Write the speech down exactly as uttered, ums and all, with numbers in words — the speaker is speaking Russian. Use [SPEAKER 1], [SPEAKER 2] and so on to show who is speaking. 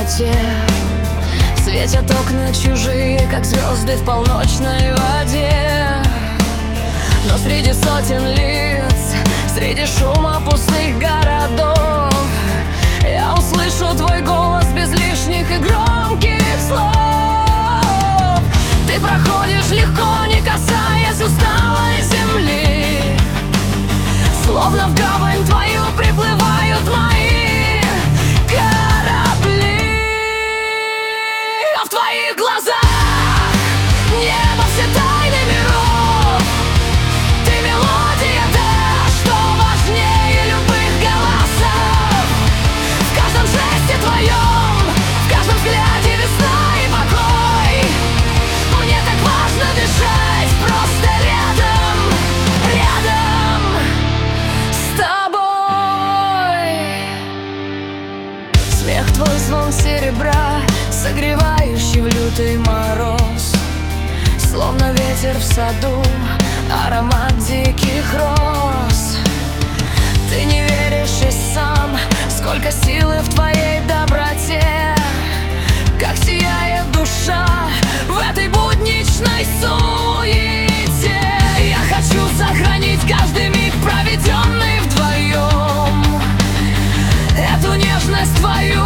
[SPEAKER 1] темноте светят окна чужие, как звезды в полночной воде. Но среди сотен лиц, среди шума пустых городов, я услышу твой голос без лишних и громких слов. Ты проходишь легко, не касаясь усталой земли, словно в гавань твою приплывают мои корабли. А в твоих глазах небо все тайны миров. Ты мелодия, та, что важнее любых голосов. В каждом жесте твоем, в каждом взгляде весна и покой. Мне так важно дышать просто рядом, рядом с тобой. Смех твой звон серебра, согревающий в лютый мороз, словно ветер в саду, аромат диких роз. Ты не веришь и сам, сколько силы в твоей доброте, как сияет душа в этой будничной суете. Я хочу сохранить каждый миг, проведенный вдвоем, эту нежность твою